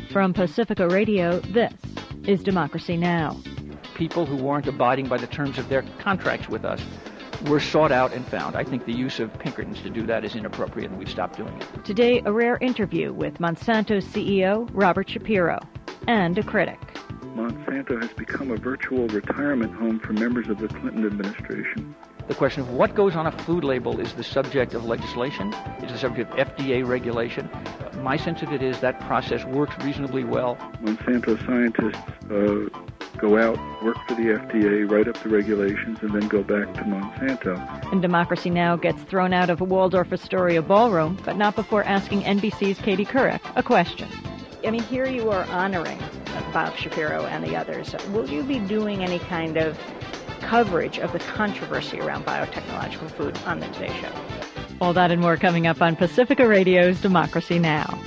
From Pacifica Radio, this is Democracy Now! People who weren't abiding by the terms of their contracts with us were sought out and found. I think the use of Pinkertons to do that is inappropriate, and we've stopped doing it. Today, a rare interview with Monsanto's CEO, Robert Shapiro, and a critic. Monsanto has become a virtual retirement home for members of the Clinton administration. The question of what goes on a food label is the subject of legislation, is the subject of FDA regulation. My sense of it is that process works reasonably well. Monsanto scientists go out, work for the FDA, write up the regulations, and then go back to Monsanto. And Democracy Now! Gets thrown out of a Waldorf Astoria ballroom, but not before asking NBC's Katie Couric a question. I mean, here you are honoring Bob Shapiro and the others. Will you be doing any kind of coverage of the controversy around biotechnological food on the Today Show? All that and more coming up on Pacifica Radio's Democracy Now!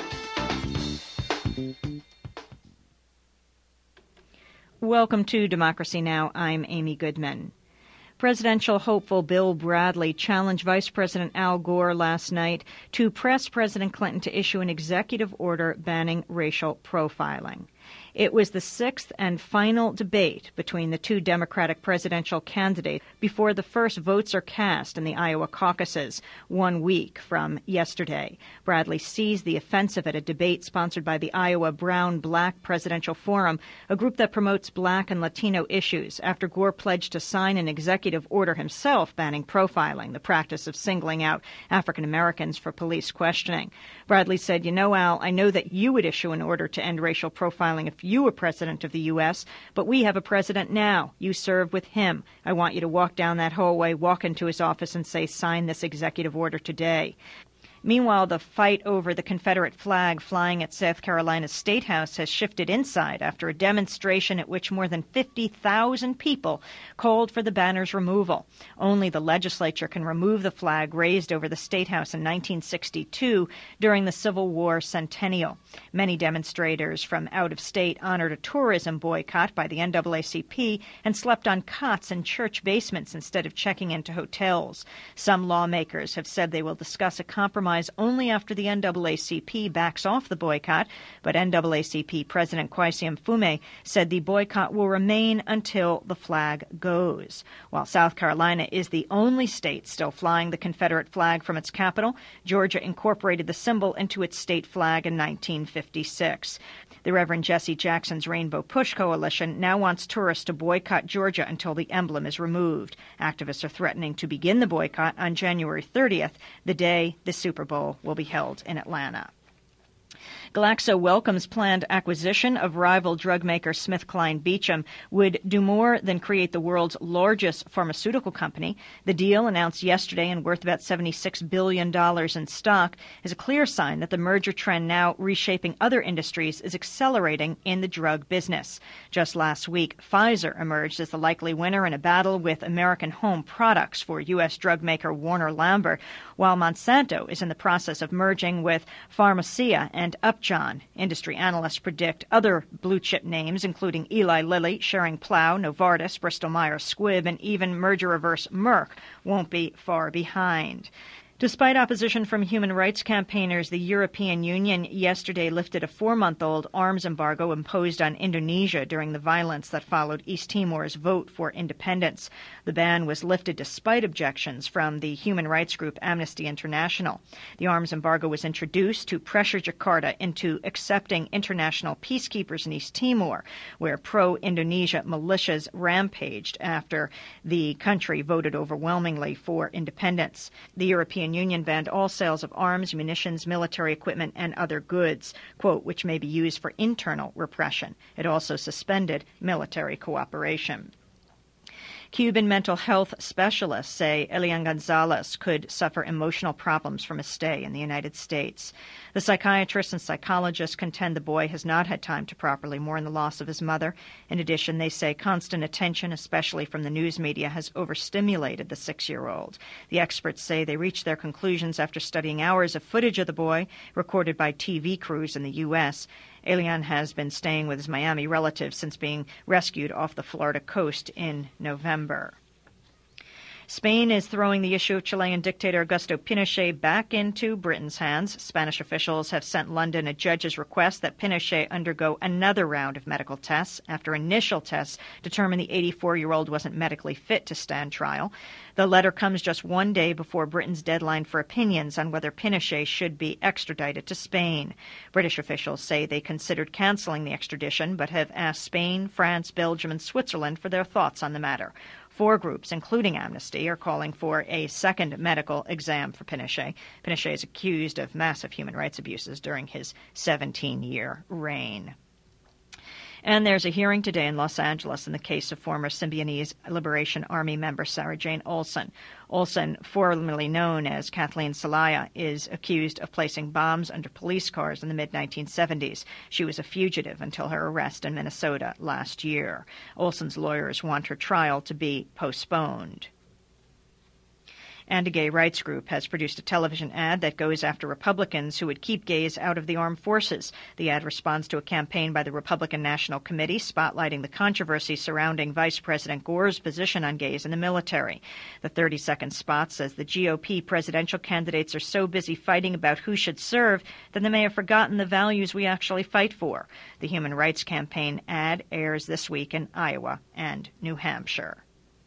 Welcome to Democracy Now! I'm Amy Goodman. Presidential hopeful Bill Bradley challenged Vice President Al Gore last night to press President Clinton to issue an executive order banning racial profiling. It was the sixth and final debate between the two Democratic presidential candidates before the first votes are cast in the Iowa caucuses 1 week from yesterday. Bradley seized the offensive at a debate sponsored by the Iowa Brown-Black Presidential Forum, a group that promotes Black and Latino issues, after Gore pledged to sign an executive order himself banning profiling, the practice of singling out African Americans for police questioning. Bradley said, "You know, Al, I know that you would issue an order to end racial profiling if you were president of the U.S., but we have a president now. You serve with him. I want you to walk down that hallway, walk into his office and say, sign this executive order today." Meanwhile, the fight over the Confederate flag flying at South Carolina's State House has shifted inside after a demonstration at which more than 50,000 people called for the banner's removal. Only the legislature can remove the flag raised over the State House in 1962 during the Civil War centennial. Many demonstrators from out of state honored a tourism boycott by the NAACP and slept on cots in church basements instead of checking into hotels. Some lawmakers have said they will discuss a compromise only after the NAACP backs off the boycott, but NAACP President Kweisi Mfume said the boycott will remain until the flag goes. While South Carolina is the only state still flying the Confederate flag from its capital, Georgia incorporated the symbol into its state flag in 1956. The Reverend Jesse Jackson's Rainbow Push Coalition now wants tourists to boycott Georgia until the emblem is removed. Activists are threatening to begin the boycott on January 30th, the day the Super Bowl will be held in Atlanta. Glaxo welcomes planned acquisition of rival drug maker SmithKline Beecham would do more than create the world's largest pharmaceutical company. The deal, announced yesterday and worth about $76 billion in stock, is a clear sign that the merger trend now reshaping other industries is accelerating in the drug business. Just last week, Pfizer emerged as the likely winner in a battle with American Home Products for U.S. drug maker Warner Lambert, while Monsanto is in the process of merging with Pharmacia and Upjohn. Industry analysts predict other blue-chip names, including Eli Lilly, Schering-Plough, Novartis, Bristol-Myers Squibb, and even merger-reverse Merck, won't be far behind. Despite opposition from human rights campaigners, the European Union yesterday lifted a 4-month-old arms embargo imposed on Indonesia during the violence that followed East Timor's vote for independence. The ban was lifted despite objections from the human rights group Amnesty International. The arms embargo was introduced to pressure Jakarta into accepting international peacekeepers in East Timor, where pro-Indonesia militias rampaged after the country voted overwhelmingly for independence. The European Union banned all sales of arms, munitions, military equipment, and other goods, quote, which may be used for internal repression. It also suspended military cooperation. Cuban mental health specialists say Elian Gonzalez could suffer emotional problems from a stay in the United States. The psychiatrists and psychologists contend the boy has not had time to properly mourn the loss of his mother. In addition, they say constant attention, especially from the news media, has overstimulated the 6-year-old. The experts say they reached their conclusions after studying hours of footage of the boy recorded by TV crews in the U.S. Elian has been staying with his Miami relatives since being rescued off the Florida coast in November. Spain is throwing the issue of Chilean dictator Augusto Pinochet back into Britain's hands. Spanish officials have sent London a judge's request that Pinochet undergo another round of medical tests after initial tests determined the 84-year-old wasn't medically fit to stand trial. The letter comes just one day before Britain's deadline for opinions on whether Pinochet should be extradited to Spain. British officials say they considered canceling the extradition, but have asked Spain, France, Belgium, and Switzerland for their thoughts on the matter. 4 groups, including Amnesty, are calling for a second medical exam for Pinochet. Pinochet is accused of massive human rights abuses during his 17-year reign. And there's a hearing today in Los Angeles in the case of former Symbionese Liberation Army member Sarah Jane Olson. Olson, formerly known as Kathleen Celaya, is accused of placing bombs under police cars in the mid-1970s. She was a fugitive until her arrest in Minnesota last year. Olson's lawyers want her trial to be postponed. And a gay rights group has produced a television ad that goes after Republicans who would keep gays out of the armed forces. The ad responds to a campaign by the Republican National Committee spotlighting the controversy surrounding Vice President Gore's position on gays in the military. The 30-second spot says the GOP presidential candidates are so busy fighting about who should serve that they may have forgotten the values we actually fight for. The Human Rights Campaign ad airs this week in Iowa and New Hampshire.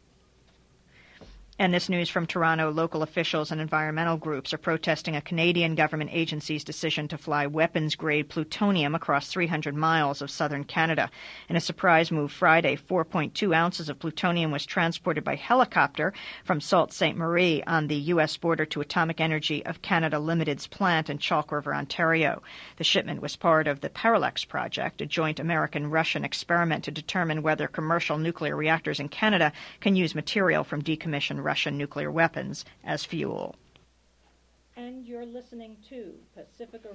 And this news from Toronto, local officials and environmental groups are protesting a Canadian government agency's decision to fly weapons-grade plutonium across 300 miles of southern Canada. In a surprise move Friday, 4.2 ounces of plutonium was transported by helicopter from Sault Ste. Marie on the U.S. border to Atomic Energy of Canada Limited's plant in Chalk River, Ontario. The shipment was part of the Parallax project, a joint American-Russian experiment to determine whether commercial nuclear reactors in Canada can use material from decommissioned Russian nuclear weapons as fuel. And you're listening to Pacifica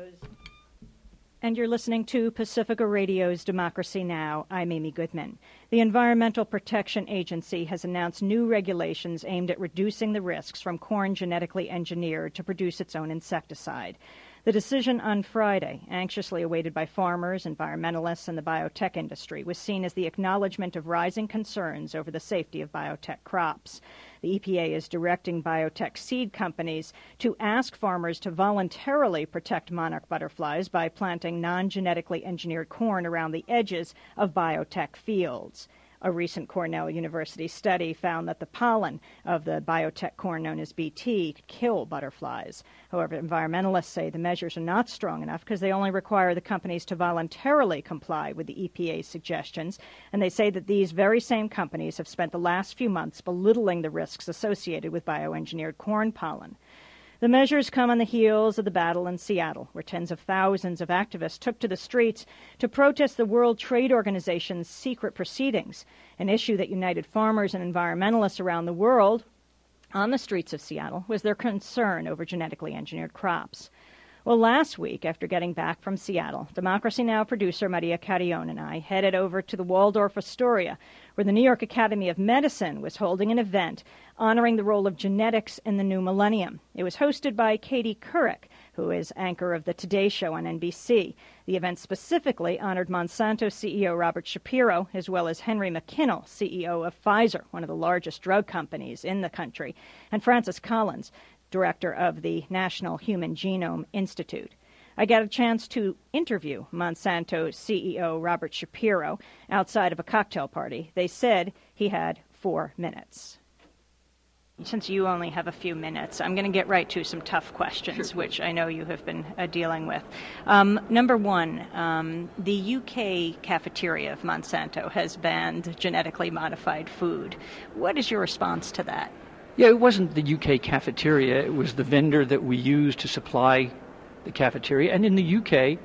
Radio's Democracy Now! I'm Amy Goodman. The Environmental Protection Agency has announced new regulations aimed at reducing the risks from corn genetically engineered to produce its own insecticide. The decision on Friday, anxiously awaited by farmers, environmentalists, and the biotech industry, was seen as the acknowledgement of rising concerns over the safety of biotech crops. The EPA is directing biotech seed companies to ask farmers to voluntarily protect monarch butterflies by planting non-genetically engineered corn around the edges of biotech fields. A recent Cornell University study found that the pollen of the biotech corn known as BT could kill butterflies. However, environmentalists say the measures are not strong enough because they only require the companies to voluntarily comply with the EPA's suggestions, and they say that these very same companies have spent the last few months belittling the risks associated with bioengineered corn pollen. The measures come on the heels of the battle in Seattle, where tens of thousands of activists took to the streets to protest the World Trade Organization's secret proceedings, an issue that united farmers and environmentalists around the world. On the streets of Seattle was their concern over genetically engineered crops. Well, last week, after getting back from Seattle, Democracy Now! Producer Maria Carrion and I headed over to the Waldorf Astoria, where the New York Academy of Medicine was holding an event honoring the role of genetics in the new millennium. It was hosted by Katie Couric, who is anchor of the Today Show on NBC. The event specifically honored Monsanto CEO Robert Shapiro, as well as Henry McKinnell, CEO of Pfizer, one of the largest drug companies in the country, and Francis Collins, director of the National Human Genome Institute. I got a chance to interview Monsanto CEO Robert Shapiro outside of a cocktail party. They said he had 4 minutes. Since you only have a few minutes, I'm going to get right to some tough questions, which I know you have been dealing with. Number one, the UK cafeteria of Monsanto has banned genetically modified food. What is your response to that? Yeah, it wasn't the UK cafeteria. It was the vendor that we used to supply the cafeteria. And in the UK,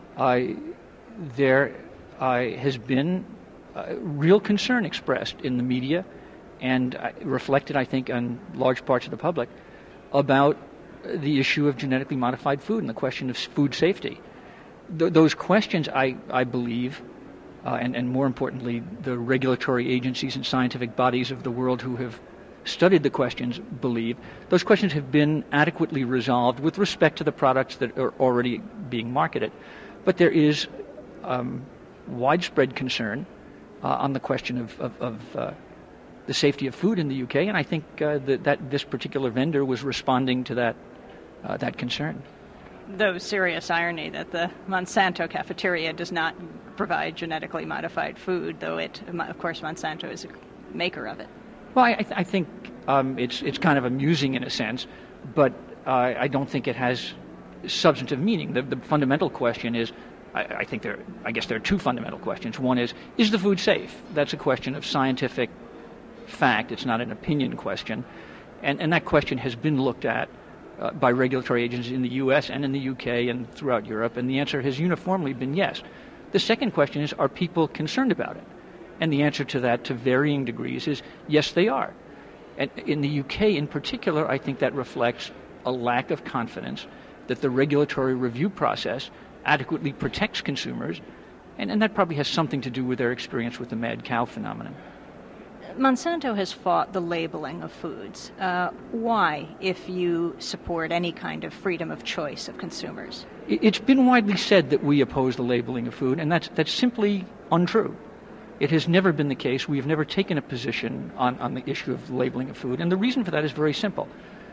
there has been real concern expressed in the media and reflected, I think, on large parts of the public about the issue of genetically modified food and the question of food safety. Those questions, I believe, and more importantly, the regulatory agencies and scientific bodies of the world who have studied the questions believe those questions have been adequately resolved with respect to the products that are already being marketed. But there is widespread concern on the question of the safety of food in the UK, and I think that this particular vendor was responding to that concern. Though serious irony that the Monsanto cafeteria does not provide genetically modified food, though of course, Monsanto is a maker of it. Well, I think it's kind of amusing in a sense, but I don't think it has substantive meaning. The fundamental question is, I guess there are two fundamental questions. One is the food safe? That's a question of scientific fact. It's not an opinion question. And that question has been looked at by regulatory agencies in the U.S. and in the U.K. and throughout Europe, and the answer has uniformly been yes. The second question is, are people concerned about it? And the answer to that, to varying degrees, is yes, they are. And in the UK in particular, I think that reflects a lack of confidence that the regulatory review process adequately protects consumers, and that probably has something to do with their experience with the mad cow phenomenon. Monsanto has fought the labeling of foods. Why, if you support any kind of freedom of choice of consumers? It's been widely said that we oppose the labeling of food, and that's simply untrue. It has never been the case. We have never taken a position on the issue of labeling of food, and the reason for that is very simple.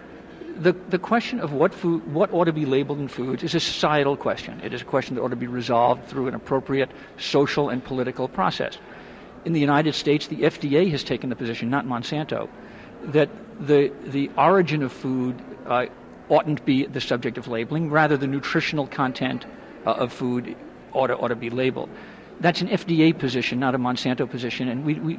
The question of what ought to be labeled in foods is a societal question. It is a question that ought to be resolved through an appropriate social and political process. In the United States, the FDA has taken the position, not Monsanto, that the origin of food oughtn't be the subject of labeling. Rather, the nutritional content of food ought to be labeled. That's an FDA position, not a Monsanto position. And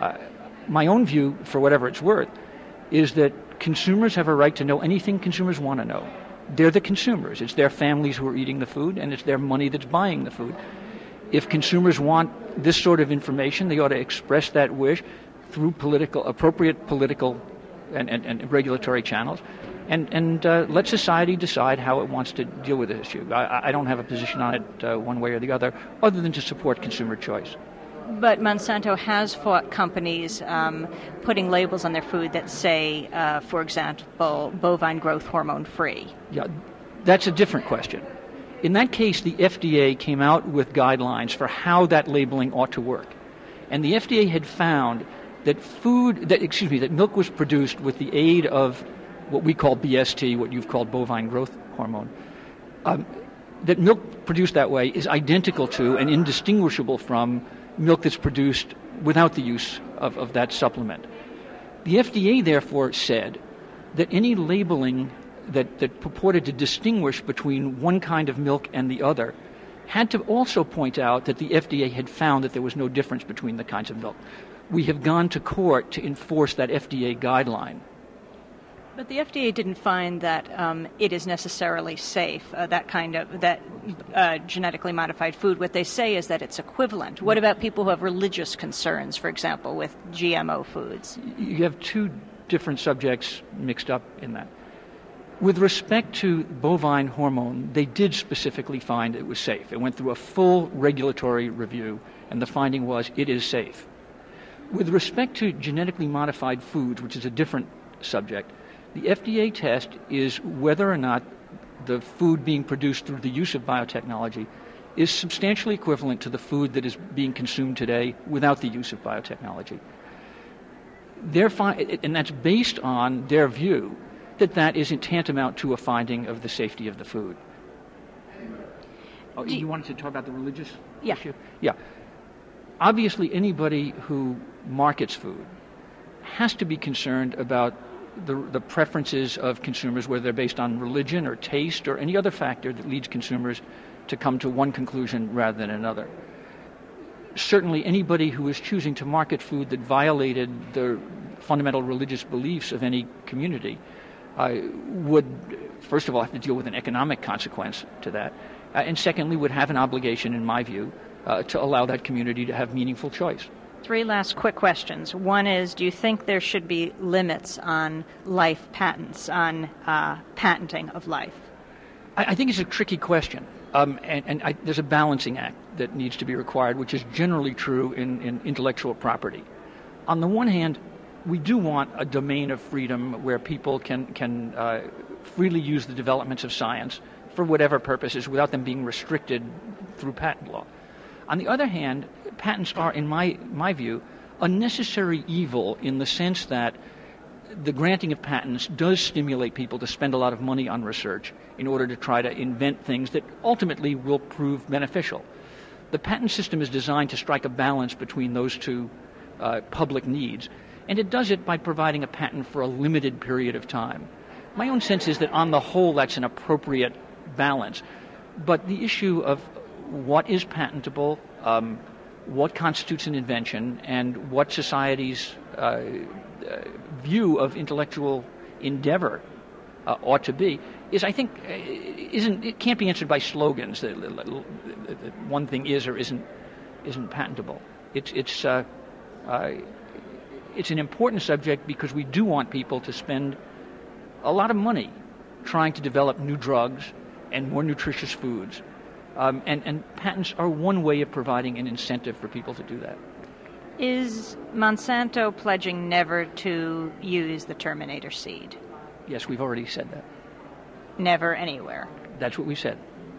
my own view, for whatever it's worth, is that consumers have a right to know anything consumers want to know. They're the consumers. It's their families who are eating the food, and it's their money that's buying the food. If consumers want this sort of information, they ought to express that wish through appropriate political and regulatory channels, and let society decide how it wants to deal with this issue. I don't have a position on it one way or the other than to support consumer choice. But Monsanto has fought companies putting labels on their food that say, for example, bovine growth hormone free. Yeah, that's a different question. In that case, the FDA came out with guidelines for how that labeling ought to work. And the FDA had found that that milk was produced with the aid of what we call BST, what you've called bovine growth hormone. That milk produced that way is identical to and indistinguishable from milk that's produced without the use of that supplement. The FDA therefore said that any labeling that purported to distinguish between one kind of milk and the other had to also point out that the FDA had found that there was no difference between the kinds of milk. We have gone to court to enforce that FDA guideline. But the FDA didn't find that it is necessarily safe, that genetically modified food. What they say is that it's equivalent. What about people who have religious concerns, for example, with GMO foods? You have two different subjects mixed up in that. With respect to bovine hormone, they did specifically find it was safe. It went through a full regulatory review, and the finding was it is safe. With respect to genetically modified foods, which is a different subject, the FDA test is whether or not the food being produced through the use of biotechnology is substantially equivalent to the food that is being consumed today without the use of biotechnology. And that's based on their view that isn't tantamount to a finding of the safety of the food. Oh, you wanted to talk about the religious issue? Yeah. Obviously, anybody who markets food has to be concerned about the preferences of consumers, whether they're based on religion or taste or any other factor that leads consumers to come to one conclusion rather than another. Certainly, anybody who is choosing to market food that violated the fundamental religious beliefs of any community would, first of all, have to deal with an economic consequence to that, and secondly, would have an obligation, in my view, to allow that community to have meaningful choice. 3 last quick questions. One is, do you think there should be limits on life patents, on patenting of life? I think it's a tricky question, and there's a balancing act that needs to be required, which is generally true in intellectual property. On the one hand, we do want a domain of freedom where people can freely use the developments of science for whatever purposes without them being restricted through patent law. On the other hand, patents are, in my view, a necessary evil in the sense that the granting of patents does stimulate people to spend a lot of money on research in order to try to invent things that ultimately will prove beneficial. The patent system is designed to strike a balance between those two public needs, and it does it by providing a patent for a limited period of time. My own sense is that on the whole that's an appropriate balance, but the issue of what is patentable, what constitutes an invention, and what society's view of intellectual endeavor ought to be is, I think, it can't be answered by slogans that one thing is or isn't patentable. It's an important subject because we do want people to spend a lot of money trying to develop new drugs and more nutritious foods, and patents are one way of providing an incentive for people to do that. Is Monsanto pledging never to use the Terminator seed? Yes, we've already said that. Never anywhere. That's what we said.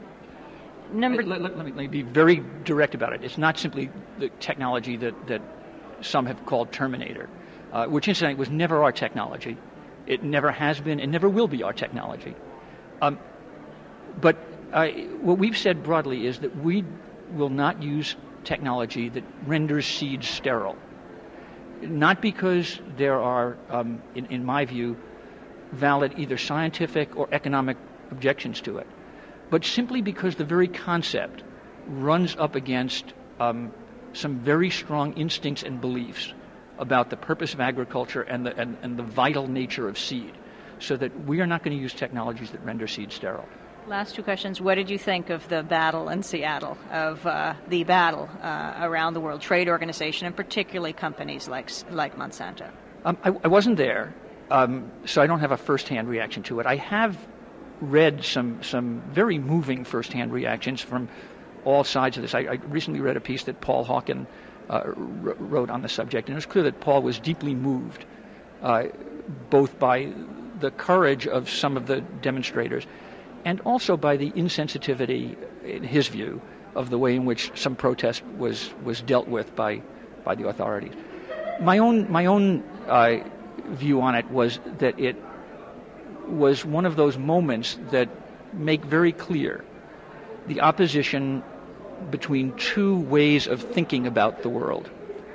Let me be very direct about it. It's not simply the technology that some have called Terminator, which incidentally was never our technology. It never has been and never will be our technology. But what we've said broadly is that we will not use technology that renders seeds sterile. Not because there are, in my view, valid either scientific or economic objections to it, but simply because the very concept runs up against some very strong instincts and beliefs about the purpose of agriculture and the vital nature of seed, so that we are not going to use technologies that render seed sterile. Last two questions. What did you think of the battle in Seattle, of the battle around the World Trade Organization, and particularly companies like Monsanto? I wasn't there, so I don't have a first-hand reaction to it. I have read some very moving first-hand reactions from all sides of this. I recently read a piece that Paul Hawken wrote on the subject, and it was clear that Paul was deeply moved, both by the courage of some of the demonstrators and also by the insensitivity, in his view, of the way in which some protest was dealt with by the authorities. My own view on it was that it was one of those moments that make very clear the opposition between two ways of thinking about the world,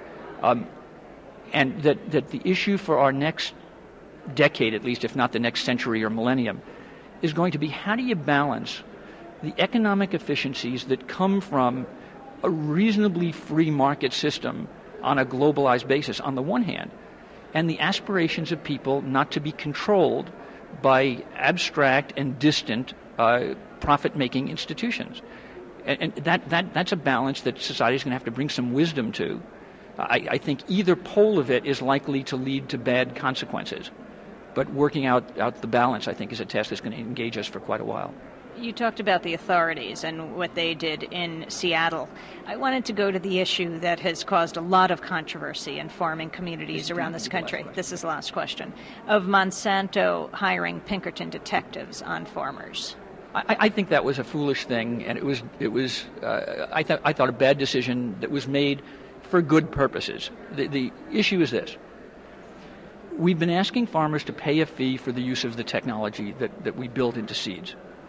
and that the issue for our next decade, at least, if not the next century or millennium, is going to be how do you balance the economic efficiencies that come from a reasonably free market system on a globalized basis on the one hand, and the aspirations of people not to be controlled by abstract and distant profit-making institutions. And that's a balance that society is going to have to bring some wisdom to. I think either pole of it is likely to lead to bad consequences. But working out the balance, I think, is a task that's going to engage us for quite a while. You talked about the authorities and what they did in Seattle. I wanted to go to the issue that has caused a lot of controversy in farming communities around this country. This is the last question. Of Monsanto hiring Pinkerton detectives on farmers. I think that was a foolish thing, and it was I thought a bad decision that was made for good purposes. The issue is this. We've been asking farmers to pay a fee for the use of the technology that we build into seeds.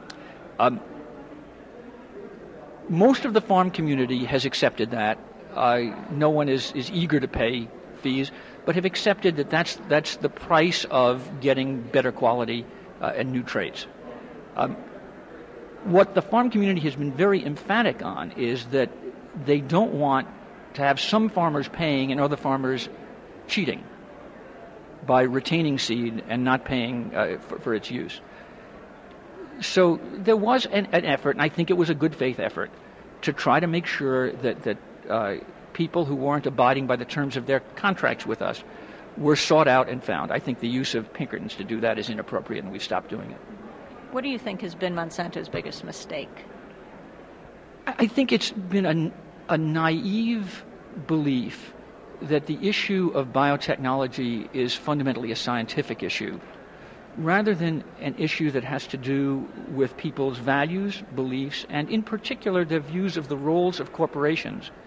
Most of the farm community has accepted that. No one is eager to pay fees, but have accepted that that's the price of getting better quality and new traits. What the farm community has been very emphatic on is that they don't want to have some farmers paying and other farmers cheating by retaining seed and not paying for its use. So there was an effort, and I think it was a good faith effort, to try to make sure that people who weren't abiding by the terms of their contracts with us were sought out and found. I think the use of Pinkertons to do that is inappropriate, and we've stopped doing it. What do you think has been Monsanto's biggest mistake? I think it's been a naive belief that the issue of biotechnology is fundamentally a scientific issue, rather than an issue that has to do with people's values, beliefs, and in particular their views of the roles of corporations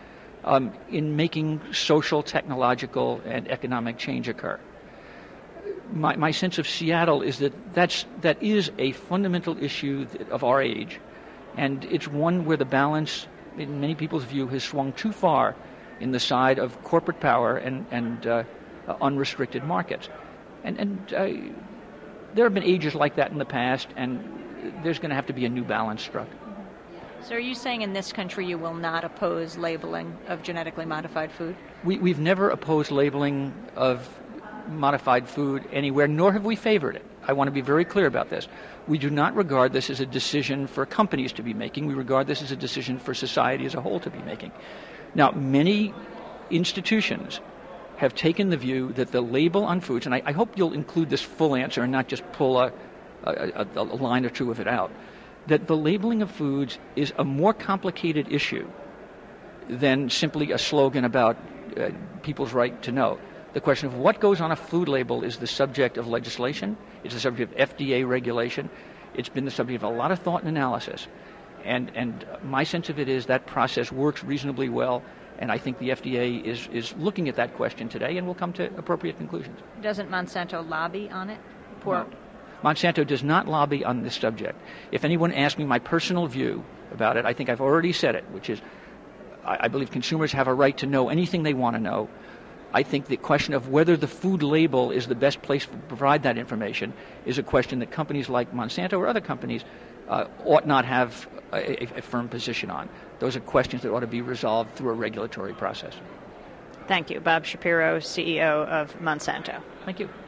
in making social, technological, and economic change occur. My sense of Seattle is that is a fundamental issue of our age, and it's one where the balance, in many people's view, has swung too far in the side of corporate power and unrestricted markets. And there have been ages like that in the past, and there's going to have to be a new balance struck. So are you saying in this country you will not oppose labeling of genetically modified food? We've never opposed labeling of modified food anywhere, nor have we favored it. I want to be very clear about this. We do not regard this as a decision for companies to be making. We regard this as a decision for society as a whole to be making. Now, many institutions have taken the view that the label on foods, and I hope you'll include this full answer and not just pull a line or two of it out, that the labeling of foods is a more complicated issue than simply a slogan about people's right to know. The question of what goes on a food label is the subject of legislation. It's the subject of FDA regulation. It's been the subject of a lot of thought and analysis. And my sense of it is that process works reasonably well, and I think the FDA is looking at that question today and will come to appropriate conclusions. Doesn't Monsanto lobby on it? No. Monsanto does not lobby on this subject. If anyone asks me my personal view about it, I think I've already said it, which is I believe consumers have a right to know anything they want to know. I think the question of whether the food label is the best place to provide that information is a question that companies like Monsanto or other companies ought not have a firm position on. Those are questions that ought to be resolved through a regulatory process. Thank you. Bob Shapiro, CEO of Monsanto. Thank you.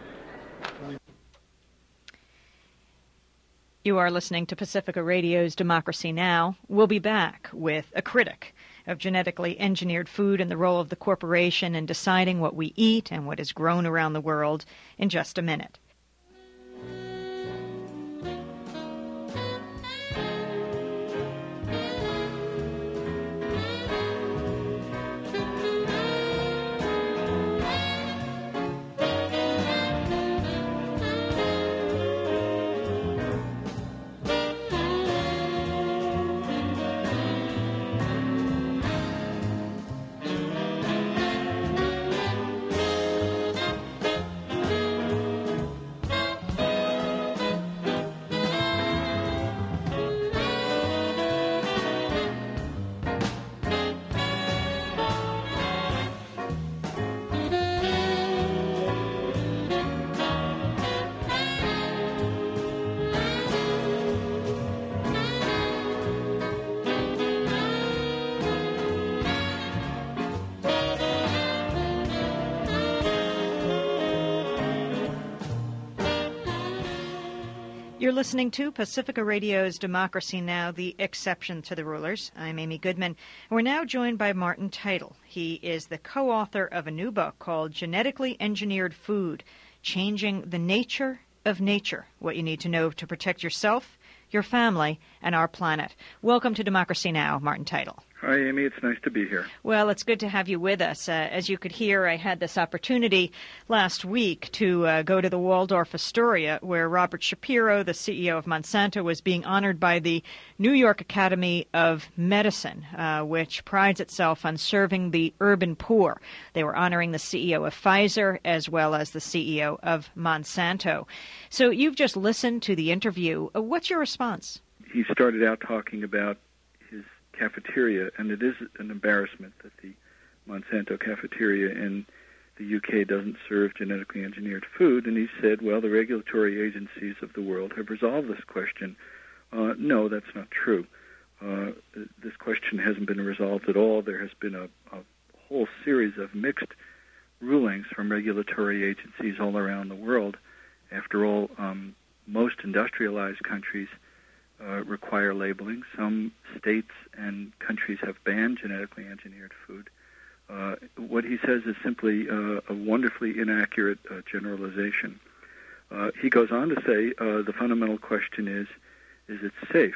You are listening to Pacifica Radio's Democracy Now! We'll be back with a critic of genetically engineered food and the role of the corporation in deciding what we eat and what is grown around the world in just a minute. You're listening to Pacifica Radio's Democracy Now!, the exception to the rulers. I'm Amy Goodman. We're now joined by Martin Teitel. He is the co-author of a new book called Genetically Engineered Food, Changing the Nature of Nature, What You Need to Know to Protect Yourself, Your Family, and Our Planet. Welcome to Democracy Now!, Martin Teitel. Hi, Amy. It's nice to be here. Well, it's good to have you with us. As you could hear, I had this opportunity last week to go to the Waldorf Astoria, where Robert Shapiro, the CEO of Monsanto, was being honored by the New York Academy of Medicine, which prides itself on serving the urban poor. They were honoring the CEO of Pfizer as well as the CEO of Monsanto. So you've just listened to the interview. What's your response? He started out talking about his cafeteria, and it is an embarrassment that the Monsanto cafeteria in the UK doesn't serve genetically engineered food. And he said, well, the regulatory agencies of the world have resolved this question. No, that's not true. This question hasn't been resolved at all. There has been a whole series of mixed rulings from regulatory agencies all around the world. After all, most industrialized countries require labeling. Some states and countries have banned genetically engineered food. What he says is simply a wonderfully inaccurate generalization. He goes on to say the fundamental question is it safe?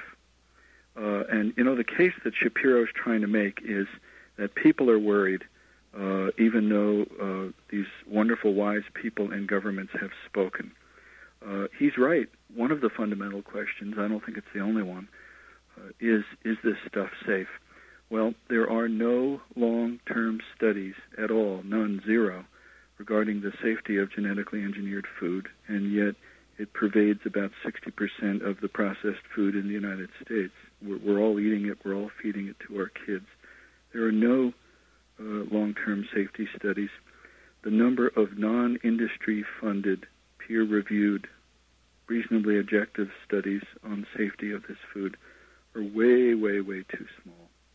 And, you know, the case that Shapiro is trying to make is that people are worried, even though these wonderful, wise people in governments have spoken. He's right. One of the fundamental questions, I don't think it's the only one, is this stuff safe? Well, there are no long-term studies at all, none, zero, regarding the safety of genetically engineered food, and yet it pervades about 60% of the processed food in the United States. We're all eating it. We're all feeding it to our kids. There are no long-term safety studies. The number of non-industry funded, peer-reviewed, reasonably objective studies on safety of this food are way, way, way too small.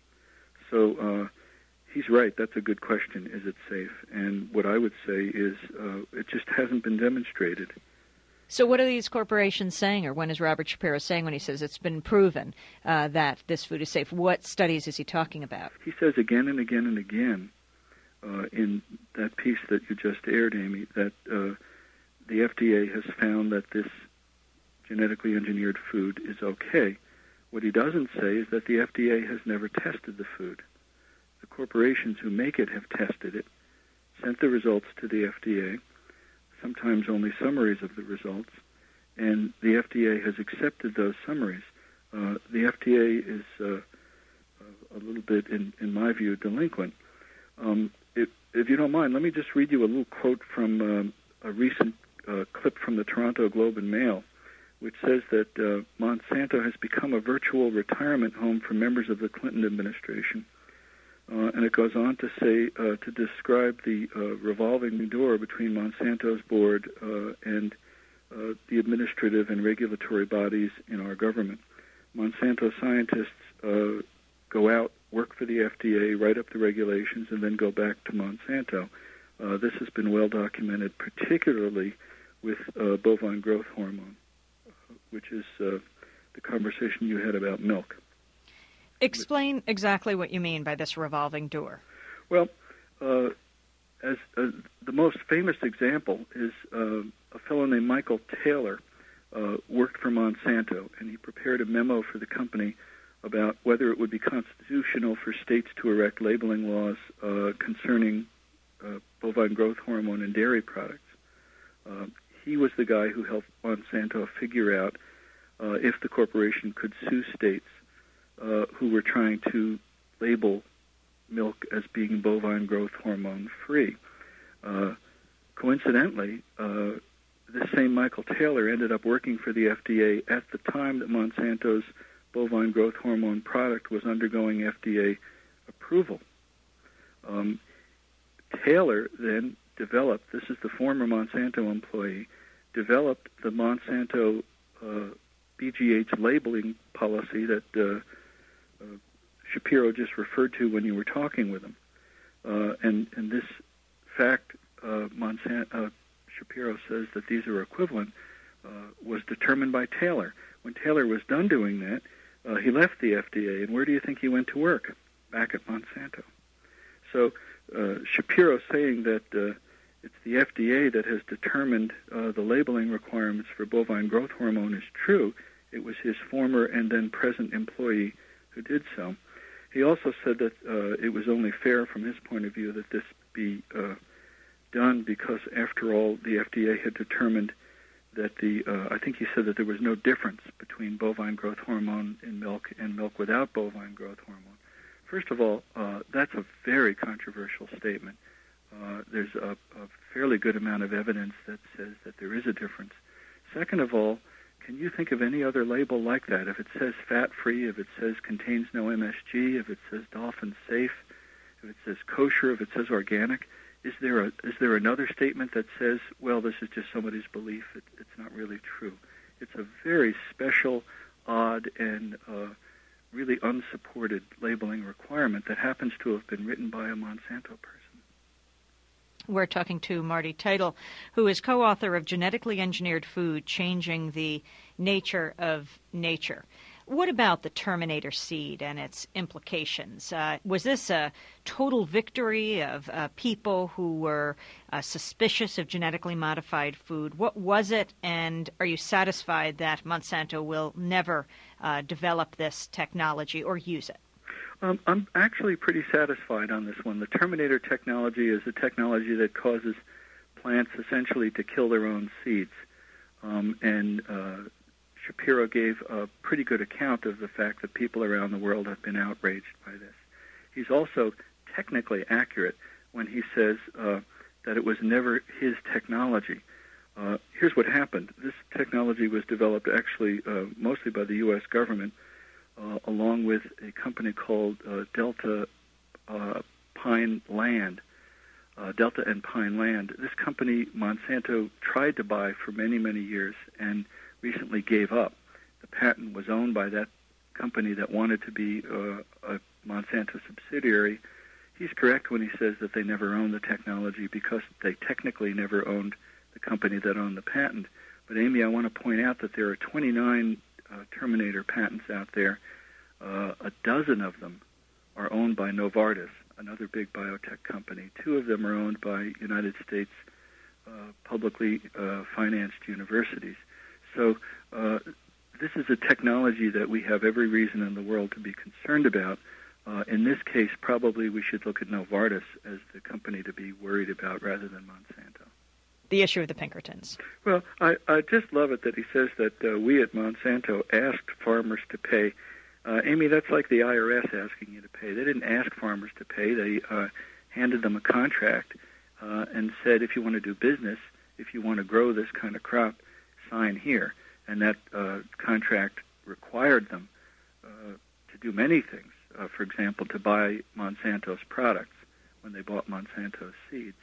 So he's right. That's a good question. Is it safe? And what I would say is it just hasn't been demonstrated. So what are these corporations saying, or when is Robert Shapiro saying when he says it's been proven that this food is safe? What studies is he talking about? He says again and again and again in that piece that you just aired, Amy, that the FDA has found that this genetically engineered food is okay. What he doesn't say is that the FDA has never tested the food. The corporations who make it have tested it, sent the results to the FDA, sometimes only summaries of the results, and the FDA has accepted those summaries. The FDA is a little bit, in my view, delinquent. If you don't mind, let me just read you a little quote from a recent clip from the Toronto Globe and Mail, which says that Monsanto has become a virtual retirement home for members of the Clinton administration. And it goes on to say, to describe the revolving door between Monsanto's board and the administrative and regulatory bodies in our government. Monsanto scientists go out, work for the FDA, write up the regulations, and then go back to Monsanto. This has been well documented, particularly with bovine growth hormone, which is the conversation you had about milk. Explain exactly what you mean by this revolving door. Well, as the most famous example is a fellow named Michael Taylor worked for Monsanto, and he prepared a memo for the company about whether it would be constitutional for states to erect labeling laws concerning bovine growth hormone and dairy products. He was the guy who helped Monsanto figure out if the corporation could sue states who were trying to label milk as being bovine growth hormone free. Coincidentally, this same Michael Taylor ended up working for the FDA at the time that Monsanto's bovine growth hormone product was undergoing FDA approval. Taylor then developed, this is the former Monsanto employee, developed the Monsanto BGH labeling policy that Shapiro just referred to when you were talking with him. And this fact, Shapiro says that these are equivalent, was determined by Taylor. When Taylor was done doing that, he left the FDA, and where do you think he went to work? Back at Monsanto. So Shapiro saying that it's the FDA that has determined the labeling requirements for bovine growth hormone is true. It was his former and then present employee who did so. He also said that it was only fair from his point of view that this be done because, after all, the FDA had determined that I think he said that there was no difference between bovine growth hormone in milk and milk without bovine growth hormone. First of all, that's a very controversial statement. There's a fairly good amount of evidence that says that there is a difference. Second of all, can you think of any other label like that? If it says fat-free, if it says contains no MSG, if it says dolphin safe, if it says kosher, if it says organic, is there another statement that says, well, this is just somebody's belief, it's not really true? It's a very special, odd, and really unsupported labeling requirement that happens to have been written by a Monsanto person. We're talking to Marty Teitel, who is co-author of Genetically Engineered Food, Changing the Nature of Nature. What about the Terminator seed and its implications? Was this a total victory of people who were suspicious of genetically modified food? What was it, and are you satisfied that Monsanto will never develop this technology or use it? I'm actually pretty satisfied on this one. The Terminator technology is a technology that causes plants essentially to kill their own seeds. And Shapiro gave a pretty good account of the fact that people around the world have been outraged by this. he's also technically accurate when he says that it was never his technology. Here's what happened. This technology was developed actually mostly by the U.S. government along with a company called Delta Pine Land. Delta and Pine Land. This company, Monsanto, tried to buy for many, many years and recently gave up. The patent was owned by that company that wanted to be a Monsanto subsidiary. He's correct when he says that they never owned the technology because they technically never owned the company that owned the patent. But, Amy, I want to point out that there are 29 Terminator patents out there. A dozen of them are owned by Novartis, another big biotech company. 2 of them are owned by United States publicly financed universities. So this is a technology that we have every reason in the world to be concerned about. In this case, probably we should look at Novartis as the company to be worried about rather than Monsanto. The issue of the Pinkertons. Well, I just love it that he says that we at Monsanto asked farmers to pay. Amy, that's like the IRS asking you to pay. They didn't ask farmers to pay. They handed them a contract and said, if you want to do business, if you want to grow this kind of crop, sign here. And that contract required them to do many things. For example, to buy Monsanto's products when they bought Monsanto's seeds.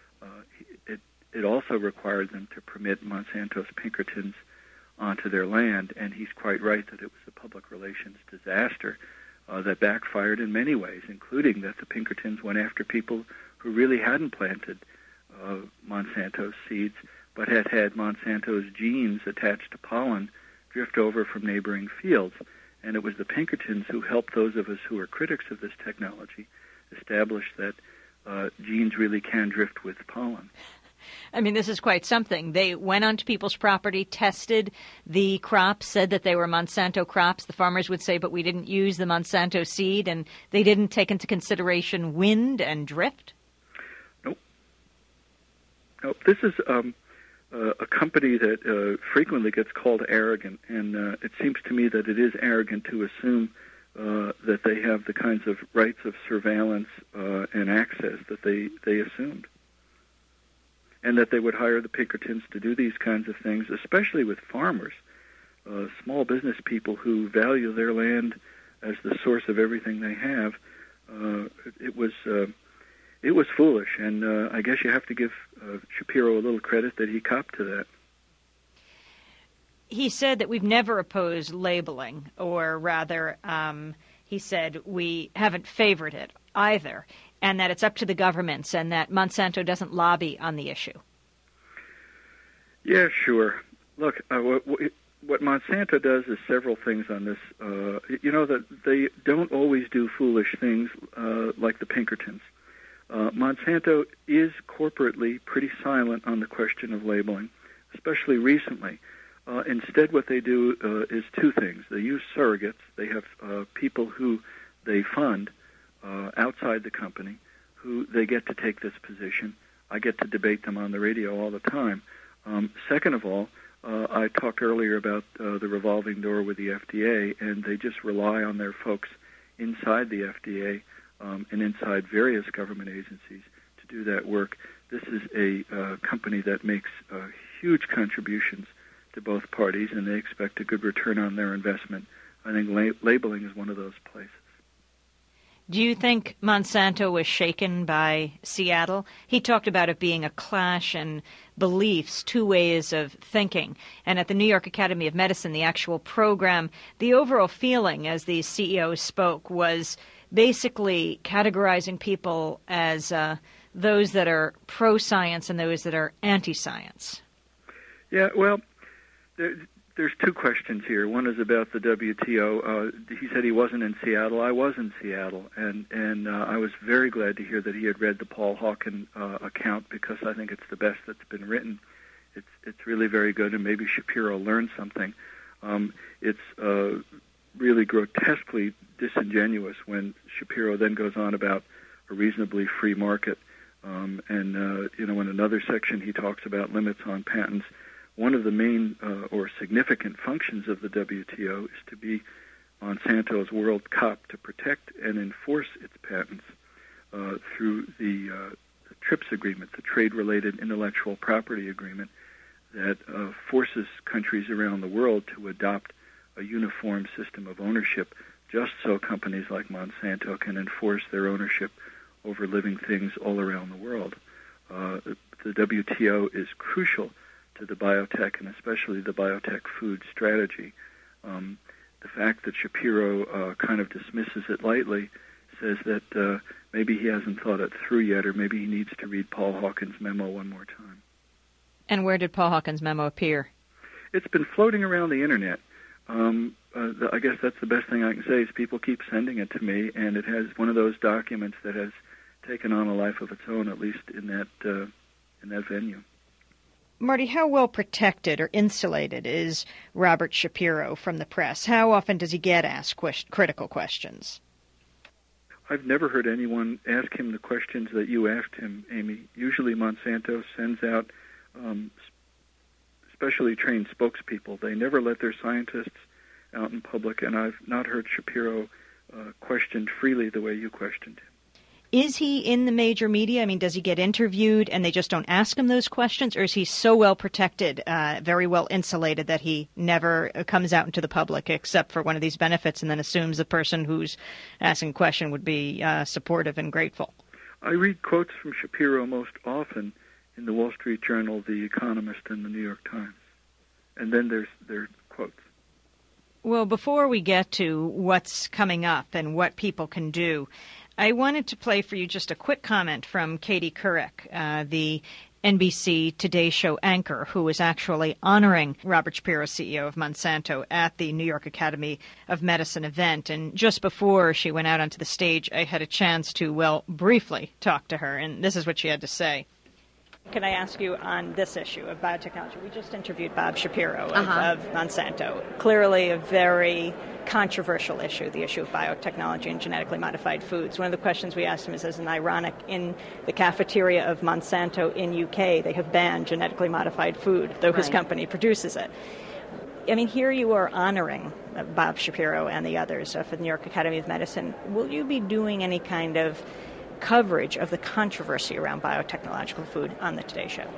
It also required them to permit Monsanto's Pinkertons onto their land, and he's quite right that it was a public relations disaster that backfired in many ways, including that the Pinkertons went after people who really hadn't planted Monsanto's seeds, but had had Monsanto's genes attached to pollen drift over from neighboring fields. And it was the Pinkertons who helped those of us who are critics of this technology establish that genes really can drift with pollen. I mean, this is quite something. They went onto people's property, tested the crops, said that they were Monsanto crops. The farmers would say, but we didn't use the Monsanto seed, and they didn't take into consideration wind and drift? Nope. This is a company that frequently gets called arrogant, and it seems to me that it is arrogant to assume that they have the kinds of rights of surveillance and access that they assumed, and that they would hire the Pinkertons to do these kinds of things, especially with farmers, small business people who value their land as the source of everything they have. It was foolish, and I guess you have to give Shapiro a little credit that he copped to that. He said that we've never opposed labeling, or rather, he said we haven't favored it either, and that it's up to the governments, and that Monsanto doesn't lobby on the issue. Yeah, sure. Look, what Monsanto does is several things on this. That they don't always do foolish things like the Pinkertons. Monsanto is corporately pretty silent on the question of labeling, especially recently. Instead, what they do is 2 things. They use surrogates. They have people who they fund outside the company who they get to take this position. I get to debate them on the radio all the time. Second of all, I talked earlier about the revolving door with the FDA, and they just rely on their folks inside the FDA and inside various government agencies to do that work. This is a company that makes huge contributions to both parties, and they expect a good return on their investment. I think labeling is one of those places. Do you think Monsanto was shaken by Seattle? He talked about it being a clash in beliefs, 2 ways of thinking. And at the New York Academy of Medicine, the actual program, the overall feeling as these CEOs spoke was basically categorizing people as those that are pro-science and those that are anti-science. Yeah, well, there's 2 questions here. One is about the WTO. He said he wasn't in Seattle. I was in Seattle, and I was very glad to hear that he had read the Paul Hawken account, because I think it's the best that's been written. It's really very good, and maybe Shapiro learned something. It's really grotesquely disingenuous when Shapiro then goes on about a reasonably free market, and in another section he talks about limits on patents. One of the main or significant functions of the WTO is to be Monsanto's World Cup to protect and enforce its patents through the TRIPS agreement, the Trade-Related Intellectual Property Agreement, that forces countries around the world to adopt a uniform system of ownership, just so companies like Monsanto can enforce their ownership over living things all around the world. The WTO is crucial to the biotech and especially the biotech food strategy. The fact that Shapiro kind of dismisses it lightly says that maybe he hasn't thought it through yet, or maybe he needs to read Paul Hawkins' memo one more time. And where did Paul Hawkins' memo appear? It's been floating around the Internet. I guess that's the best thing I can say is people keep sending it to me, and it has one of those documents that has taken on a life of its own, at least in that venue. Marty, how well protected or insulated is Robert Shapiro from the press? How often does he get asked critical questions? I've never heard anyone ask him the questions that you asked him, Amy. Usually Monsanto sends out specially trained spokespeople. They never let their scientists out in public, and I've not heard Shapiro questioned freely the way you questioned him. Is he in the major media? I mean, does he get interviewed and they just don't ask him those questions, or is he so well protected, very well insulated, that he never comes out into the public except for one of these benefits and then assumes the person who's asking a question would be supportive and grateful? I read quotes from Shapiro most often in the Wall Street Journal, The Economist, and the New York Times. And then there's quotes. Well, before we get to what's coming up and what people can do, I wanted to play for you just a quick comment from Katie Couric, the NBC Today Show anchor, who was actually honoring Robert Shapiro, CEO of Monsanto, at the New York Academy of Medicine event. And just before she went out onto the stage, I had a chance to, briefly talk to her, and this is what she had to say. Can I ask you on this issue of biotechnology? We just interviewed Bob Shapiro of Monsanto. Clearly a very controversial issue, the issue of biotechnology and genetically modified foods. One of the questions we asked him is, as an ironic, in the cafeteria of Monsanto in UK, they have banned genetically modified food, though his company produces it. I mean, here you are honoring Bob Shapiro and the others for the New York Academy of Medicine. Will you be doing any kind of coverage of the controversy around biotechnological food on the Today Show?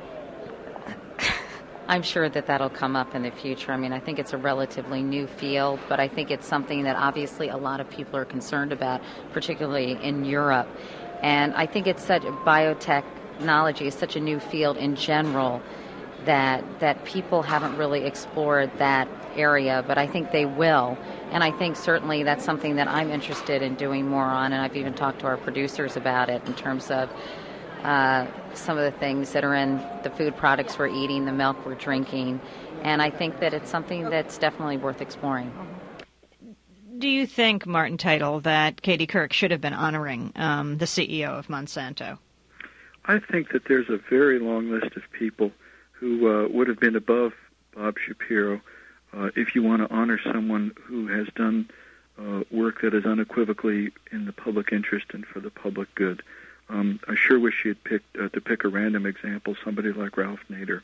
I'm sure that that'll come up in the future. I mean, I think it's a relatively new field, but I think it's something that obviously a lot of people are concerned about, particularly in Europe. And I think it's such biotechnology is such a new field in general that people haven't really explored that area, but I think they will. And I think certainly that's something that I'm interested in doing more on, and I've even talked to our producers about it in terms of some of the things that are in the food products we're eating, the milk we're drinking, and I think that it's something that's definitely worth exploring. Do you think, Martin Title, that Katie Couric should have been honoring the CEO of Monsanto? I think that there's a very long list of people who would have been above Bob Shapiro if you want to honor someone who has done work that is unequivocally in the public interest and for the public good. I sure wish she had picked, to pick a random example, somebody like Ralph Nader.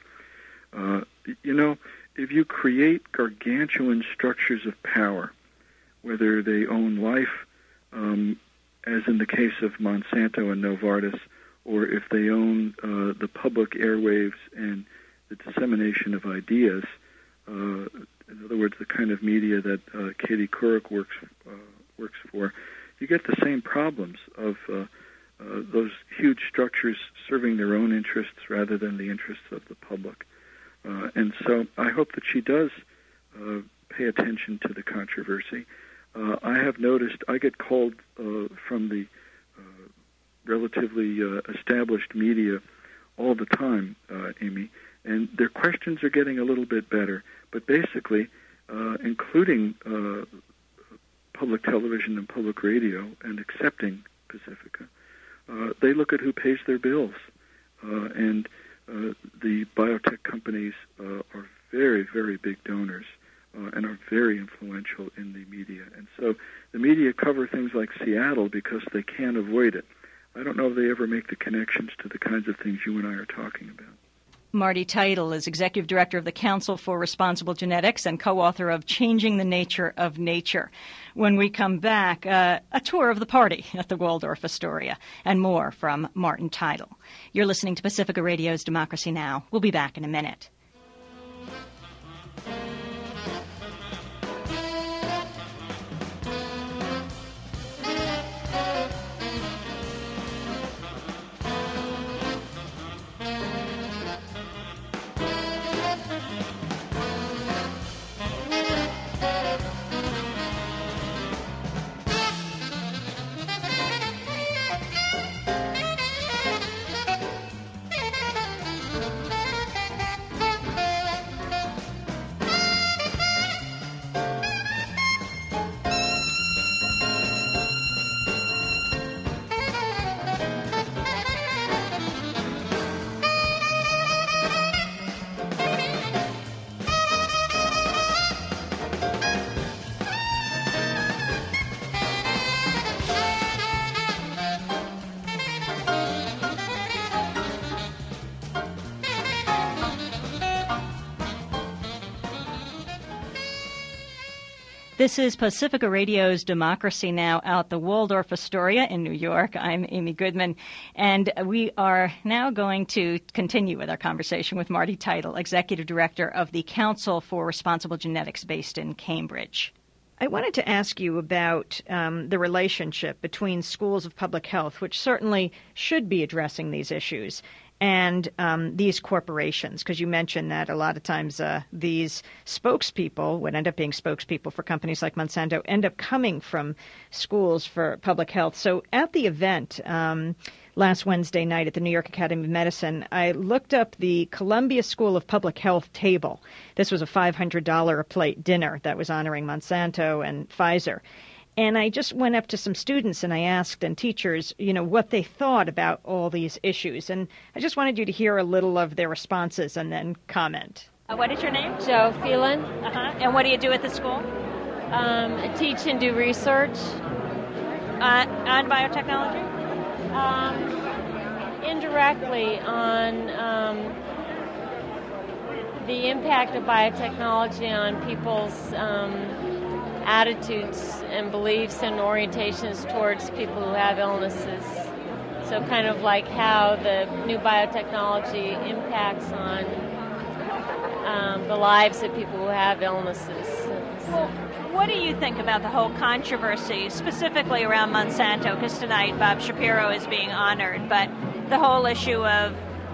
If you create gargantuan structures of power, whether they own life, as in the case of Monsanto and Novartis, or if they own the public airwaves and the dissemination of ideas, in other words, the kind of media that Katie Couric works for, you get the same problems of those huge structures serving their own interests rather than the interests of the public. And so I hope that she does pay attention to the controversy. I have noticed I get called from the relatively established media all the time, Amy, and their questions are getting a little bit better. But basically, including public television and public radio and accepting Pacifica, they look at who pays their bills. And the biotech companies are very, very big donors and are very influential in the media. And so the media cover things like Seattle because they can't avoid it. I don't know if they ever make the connections to the kinds of things you and I are talking about. Marty Teitel is Executive Director of the Council for Responsible Genetics and co-author of Changing the Nature of Nature. When we come back, a tour of the party at the Waldorf Astoria and more from Martin Teitel. You're listening to Pacifica Radio's Democracy Now! We'll be back in a minute. This is Pacifica Radio's Democracy Now! Out the Waldorf Astoria in New York. I'm Amy Goodman, and we are now going to continue with our conversation with Marty Teitel, Executive Director of the Council for Responsible Genetics based in Cambridge. I wanted to ask you about the relationship between schools of public health, which certainly should be addressing these issues, and these corporations, because you mentioned that a lot of times these spokespeople, what end up being spokespeople for companies like Monsanto, end up coming from schools for public health. So at the event last Wednesday night at the New York Academy of Medicine, I looked up the Columbia School of Public Health table. This was a $500 a plate dinner that was honoring Monsanto and Pfizer. And I just went up to some students and I asked, and teachers, what they thought about all these issues. And I just wanted you to hear a little of their responses and then comment. What is your name? Jo Phelan. And what do you do at the school? I teach and do research. On biotechnology? Indirectly on the impact of biotechnology on people's attitudes and beliefs and orientations towards people who have illnesses. So kind of like how the new biotechnology impacts on the lives of people who have illnesses. Well, what do you think about the whole controversy, specifically around Monsanto? Because tonight Bob Shapiro is being honored, but the whole issue of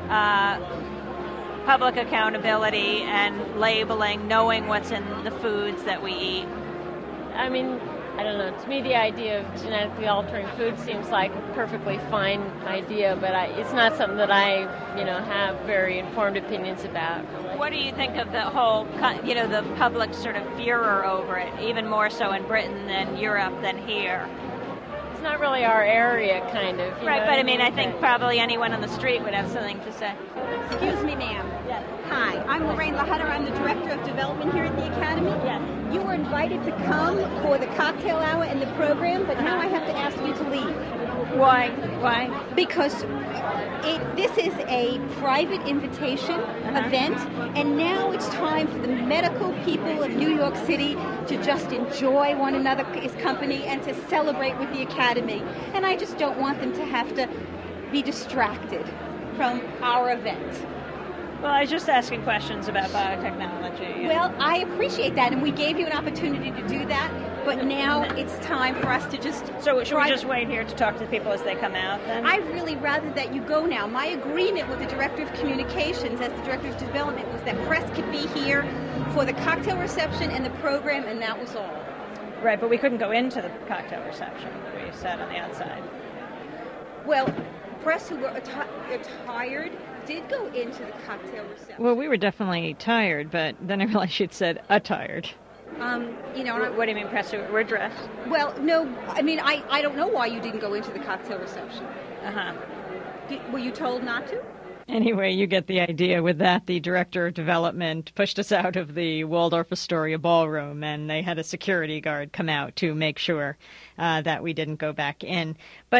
public accountability and labeling, knowing what's in the foods that we eat. I mean, I don't know. To me, the idea of genetically altering food seems like a perfectly fine idea, but it's not something that I, have very informed opinions about. What do you think of the whole, the public sort of furor over it, even more so in Britain than Europe than here? It's not really our area, kind of. Right, but I think probably anyone on the street would have something to say. Excuse me, ma'am. Yes. Hi, I'm Lorraine Lahutter. I'm the Director of Development here at the Academy. Yes. You were invited to come for the cocktail hour and the program, but now I have to ask you to leave. Why? Because this is a private invitation event, and now it's time for the medical people of New York City to just enjoy one another's company and to celebrate with the Academy. And I just don't want them to have to be distracted from our event. Well, I was just asking questions about biotechnology. Well, I appreciate that, and we gave you an opportunity to do that, but now it's time for us to just... So should we just wait here to talk to the people as they come out, then? I'd really rather that you go now. My agreement with the Director of Communications as the Director of Development was that press could be here for the cocktail reception and the program, and that was all. Right, but we couldn't go into the cocktail reception. We sat on the outside. Well, press who were tired did go into the cocktail reception. Well, we were definitely tired, but then I realized she'd said tired. What do you mean, press? We're dressed. Well, no, I don't know why you didn't go into the cocktail reception. Were you told not to? Anyway, you get the idea. With that, the Director of Development pushed us out of the Waldorf Astoria ballroom, and they had a security guard come out to make sure that we didn't go back in. But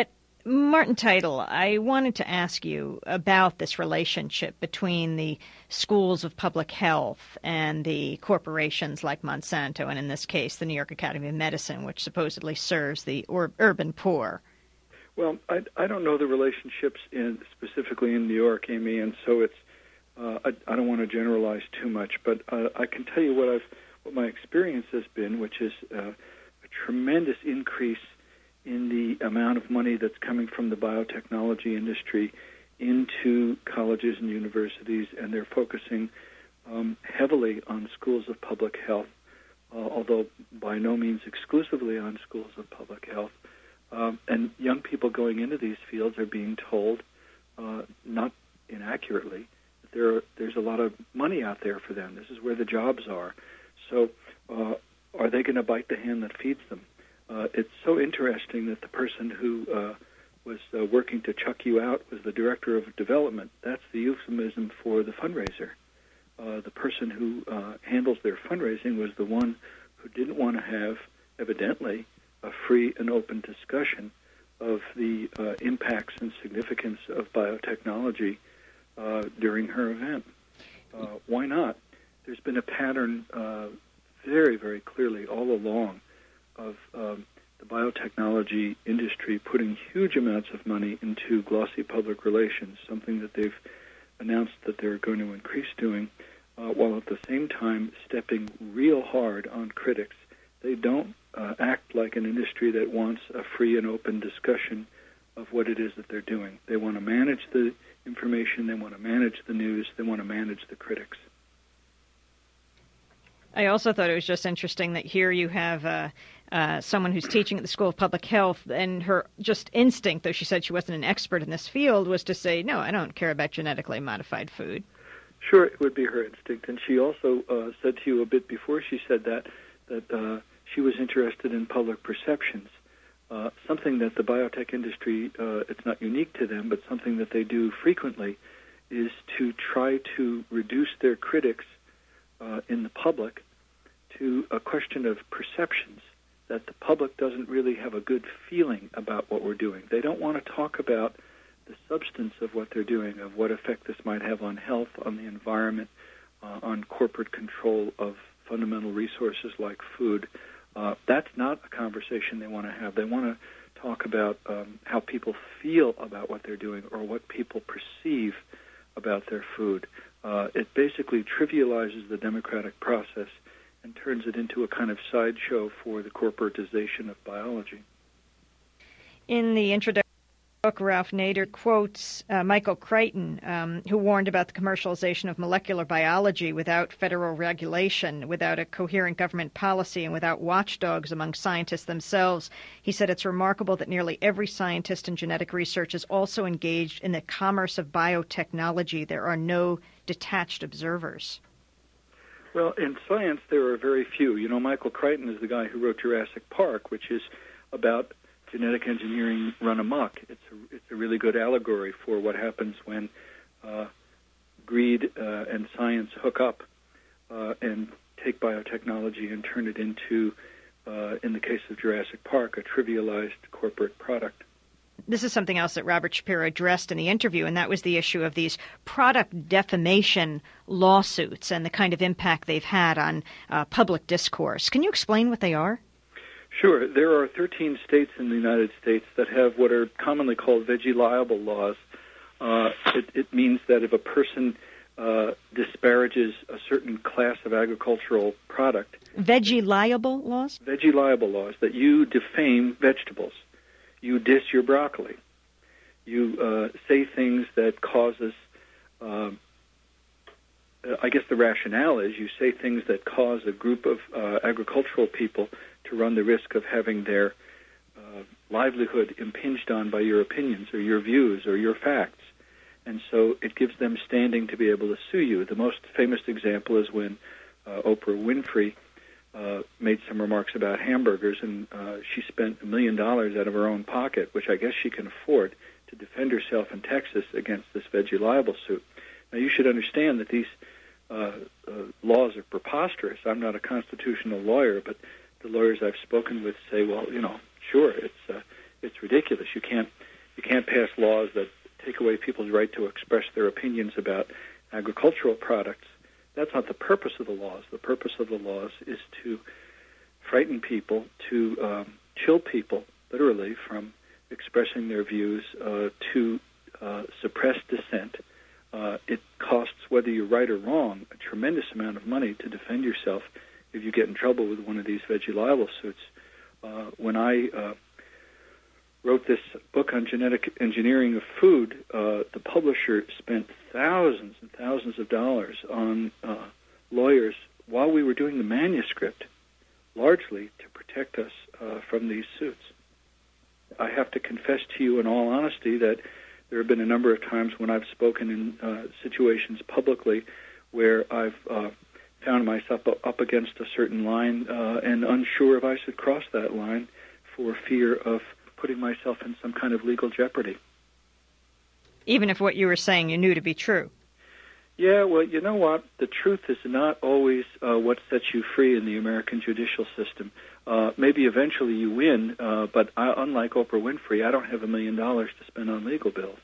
Martin Teitel, I wanted to ask you about this relationship between the schools of public health and the corporations like Monsanto, and in this case, the New York Academy of Medicine, which supposedly serves the urban poor. Well, I don't know the relationships specifically in New York, Amy, and so it's I don't want to generalize too much, but I can tell you what my experience has been, which is a tremendous increase in the amount of money that's coming from the biotechnology industry into colleges and universities, and they're focusing heavily on schools of public health, although by no means exclusively on schools of public health. And young people going into these fields are being told, not inaccurately, that there's a lot of money out there for them. This is where the jobs are. So are they going to bite the hand that feeds them? It's so interesting that the person who was working to chuck you out was the director of development. That's the euphemism for the fundraiser. The person who handles their fundraising was the one who didn't want to have, evidently, a free and open discussion of the impacts and significance of biotechnology during her event. Why not? There's been a pattern very, very clearly all along of the biotechnology industry putting huge amounts of money into glossy public relations, something that they've announced that they're going to increase doing, while at the same time stepping real hard on critics. They don't act like an industry that wants a free and open discussion of what it is that they're doing. They want to manage the information, they want to manage the news, they want to manage the critics. I also thought it was just interesting that here you have someone who's teaching at the School of Public Health, and her just instinct, though she said she wasn't an expert in this field, was to say, no, I don't care about genetically modified food. Sure, it would be her instinct. And she also said to you a bit before she said that she was interested in public perceptions, something that the biotech industry, it's not unique to them, but something that they do frequently, is to try to reduce their critics in the public to a question of perceptions, that the public doesn't really have a good feeling about what we're doing. They don't want to talk about the substance of what they're doing, of what effect this might have on health, on the environment, on corporate control of fundamental resources like food. That's not a conversation they want to have. They want to talk about how people feel about what they're doing or what people perceive about their food. It basically trivializes the democratic process and turns it into a kind of sideshow for the corporatization of biology. In the introduction to the book, Ralph Nader quotes Michael Crichton, who warned about the commercialization of molecular biology without federal regulation, without a coherent government policy, and without watchdogs among scientists themselves. He said it's remarkable that nearly every scientist in genetic research is also engaged in the commerce of biotechnology. There are no detached observers. Well, in science, there are very few. You know, Michael Crichton is the guy who wrote Jurassic Park, which is about genetic engineering run amok. It's a really good allegory for what happens when greed and science hook up and take biotechnology and turn it into, in the case of Jurassic Park, a trivialized corporate product. This is something else that Robert Shapiro addressed in the interview, and that was the issue of these product defamation lawsuits and the kind of impact they've had on public discourse. Can you explain what they are? Sure. There are 13 states in the United States that have what are commonly called veggie liable laws. It means that if a person disparages a certain class of agricultural product... Veggie liable laws? Veggie liable laws, that you defame vegetables. You diss your broccoli. You say things that causes, I guess the rationale is you say things that cause a group of agricultural people to run the risk of having their livelihood impinged on by your opinions or your views or your facts. And so it gives them standing to be able to sue you. The most famous example is when Oprah Winfrey made some remarks about hamburgers, and she spent $1 million out of her own pocket, which I guess she can afford, to defend herself in Texas against this veggie libel suit. Now, you should understand that these laws are preposterous. I'm not a constitutional lawyer, but the lawyers I've spoken with say, well, you know, sure, it's ridiculous. You can't you can't pass laws that take away people's right to express their opinions about agricultural products. That's not the purpose of the laws. The purpose of the laws is to frighten people, to chill people, literally, from expressing their views, to suppress dissent. It costs, whether you're right or wrong, a tremendous amount of money to defend yourself if you get in trouble with one of these veggie libel suits. When I wrote this book on genetic engineering of food, the publisher spent thousands and thousands of dollars on lawyers while we were doing the manuscript, largely to protect us from these suits. I have to confess to you in all honesty that there have been a number of times when I've spoken in situations publicly where I've found myself up against a certain line and unsure if I should cross that line for fear of putting myself in some kind of legal jeopardy. Even if what you were saying you knew to be true. Yeah, well, you know what? The truth is not always what sets you free in the American judicial system. Maybe eventually you win, but unlike Oprah Winfrey, I don't have $1 million to spend on legal bills.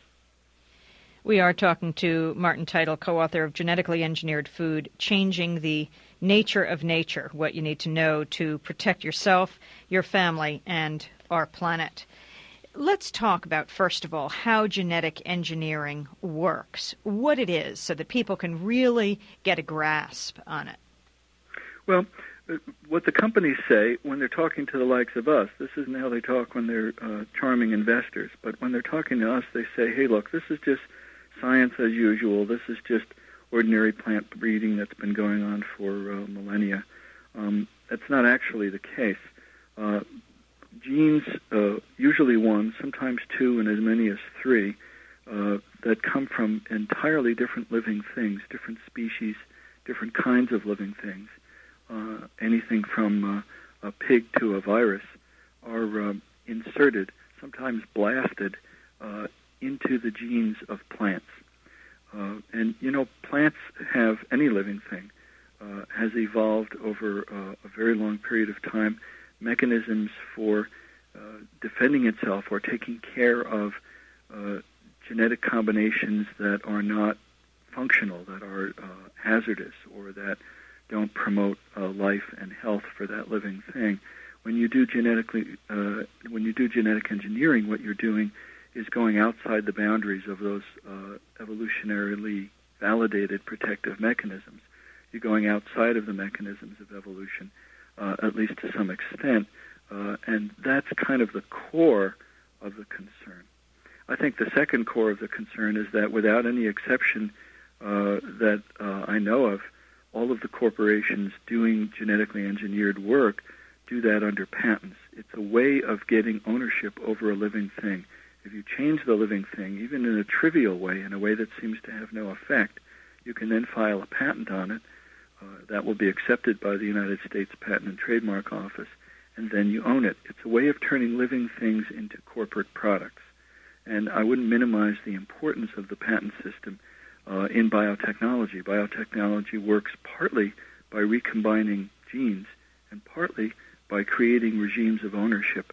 We are talking to Martin Teitel, co-author of Genetically Engineered Food, Changing the Nature of Nature, What You Need to Know to Protect Yourself, Your Family, and Our Planet. Let's talk about, first of all, how genetic engineering works, what it is, so that people can really get a grasp on it. Well, what the companies say when they're talking to the likes of us, this isn't how they talk when they're charming investors, but when they're talking to us, they say, hey, look, this is just science as usual. This is just ordinary plant breeding that's been going on for millennia. That's not actually the case. Genes, usually one, sometimes two, and as many as three, that come from entirely different living things, different species, different kinds of living things, anything from a pig to a virus, are inserted, sometimes blasted, into the genes of plants. And, you know, plants have, any living thing, has evolved over a very long period of time, mechanisms for defending itself or taking care of genetic combinations that are not functional, that are hazardous, or that don't promote life and health for that living thing. When you do genetic engineering, what you're doing is going outside the boundaries of those evolutionarily validated protective mechanisms. You're going outside of the mechanisms of evolution, at least to some extent, and that's kind of the core of the concern. I think the second core of the concern is that without any exception that I know of, all of the corporations doing genetically engineered work do that under patents. It's a way of getting ownership over a living thing. If you change the living thing, even in a trivial way, in a way that seems to have no effect, you can then file a patent on it. That will be accepted by the United States Patent and Trademark Office, and then you own it. It's a way of turning living things into corporate products. And I wouldn't minimize the importance of the patent system in biotechnology. Biotechnology works partly by recombining genes and partly by creating regimes of ownership.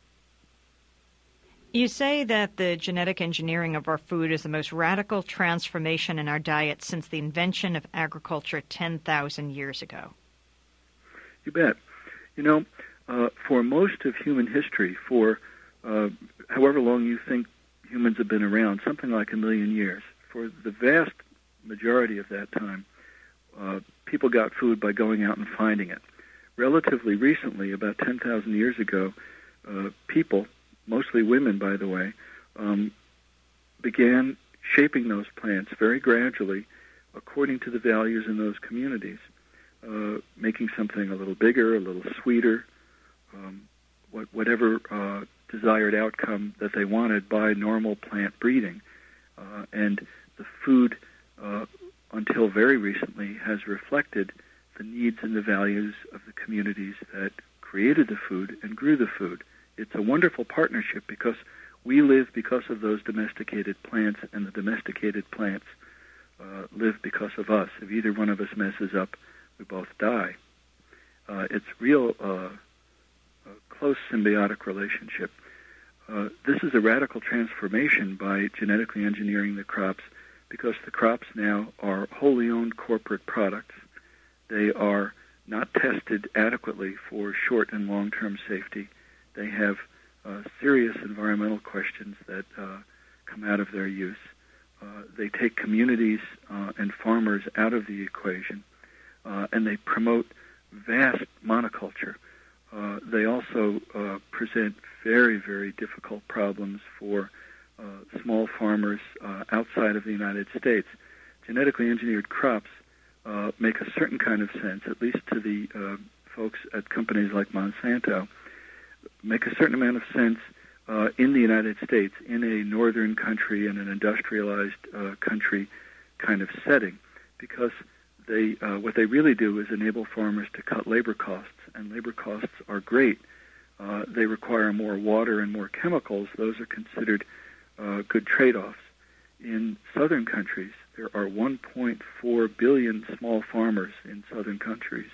You say that the genetic engineering of our food is the most radical transformation in our diet since the invention of agriculture 10,000 years ago. You bet. You know, for most of human history, for however long you think humans have been around, something like 1 million years, for the vast majority of that time, people got food by going out and finding it. Relatively recently, about 10,000 years ago, people, mostly women, by the way, began shaping those plants very gradually according to the values in those communities, making something a little bigger, a little sweeter, whatever desired outcome that they wanted by normal plant breeding. And the food, until very recently, has reflected the needs and the values of the communities that created the food and grew the food. It's a wonderful partnership because we live because of those domesticated plants, and the domesticated plants live because of us. If either one of us messes up, we both die. It's real close symbiotic relationship. this is a radical transformation by genetically engineering the crops, because the crops now are wholly owned corporate products. They are not tested adequately for short and long-term safety. They have serious environmental questions that come out of their use. They take communities and farmers out of the equation, and they promote vast monoculture. They also present very, very difficult problems for small farmers outside of the United States. Genetically engineered crops make a certain kind of sense, at least to the folks at companies like Monsanto, make a certain amount of sense in the United States, in a northern country, in an industrialized country kind of setting, because they what they really do is enable farmers to cut labor costs, and labor costs are great. They require more water and more chemicals. Those are considered good trade-offs. In southern countries, there are 1.4 billion small farmers in southern countries,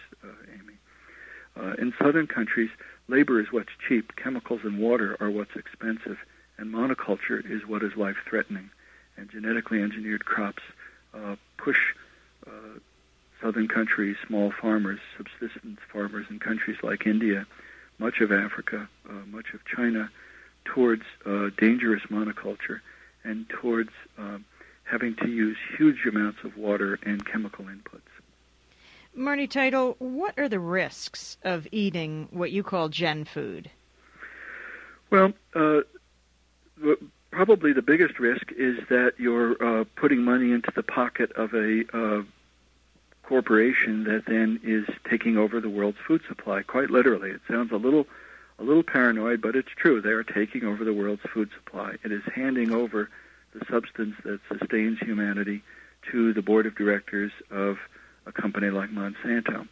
Amy. In southern countries, labor is what's cheap, chemicals and water are what's expensive, and monoculture is what is life-threatening. And genetically engineered crops push southern countries, small farmers, subsistence farmers in countries like India, much of Africa, much of China, towards dangerous monoculture and towards having to use huge amounts of water and chemical inputs. Marty Teitel, what are the risks of eating what you call gen food? Well, probably the biggest risk is that you're putting money into the pocket of a corporation that then is taking over the world's food supply, quite literally. It sounds a little paranoid, but it's true. They are taking over the world's food supply. It is handing over the substance that sustains humanity to the board of directors of a company like Monsanto.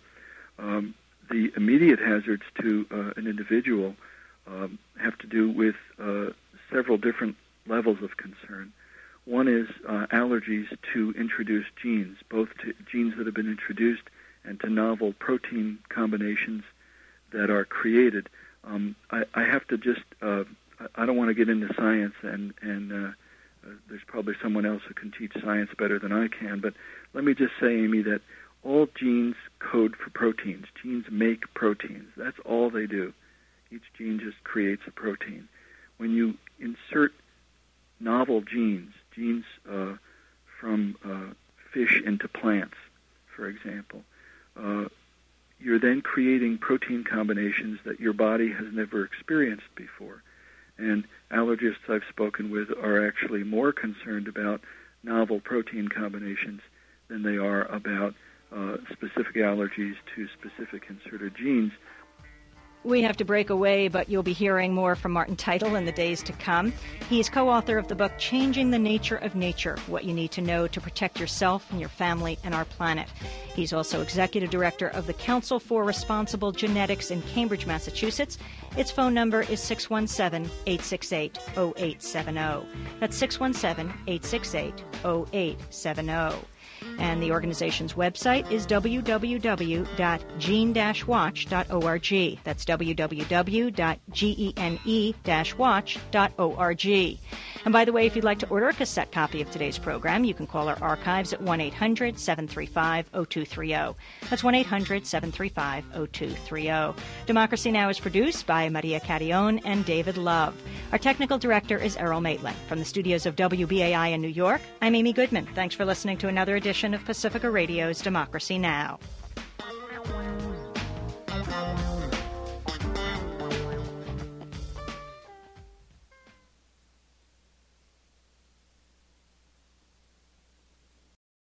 The immediate hazards to an individual have to do with several different levels of concern. One is allergies to introduced genes, both to genes that have been introduced and to novel protein combinations that are created. I have to just, I don't want to get into science, and there's probably someone else who can teach science better than I can, but let me just say, Amy, that all genes code for proteins. Genes make proteins. That's all they do. Each gene just creates a protein. When you insert novel genes from fish into plants, for example, you're then creating protein combinations that your body has never experienced before. And allergists I've spoken with are actually more concerned about novel protein combinations than they are about specific allergies to specific inserted genes. We have to break away, but you'll be hearing more from Martin Teitel in the days to come. He's co-author of the book Changing the Nature of Nature, What You Need to Know to Protect Yourself and Your Family and Our Planet. He's also executive director of the Council for Responsible Genetics in Cambridge, Massachusetts. Its phone number is 617-868-0870. That's 617-868-0870. And the organization's website is www.gene-watch.org. That's www.gene-watch.org. And by the way, if you'd like to order a cassette copy of today's program, you can call our archives at 1-800-735-0230. That's 1-800-735-0230. Democracy Now! Is produced by Maria Carrion and David Love. Our technical director is Errol Maitland. From the studios of WBAI in New York, I'm Amy Goodman. Thanks for listening to another edition of Pacifica Radio's Democracy Now!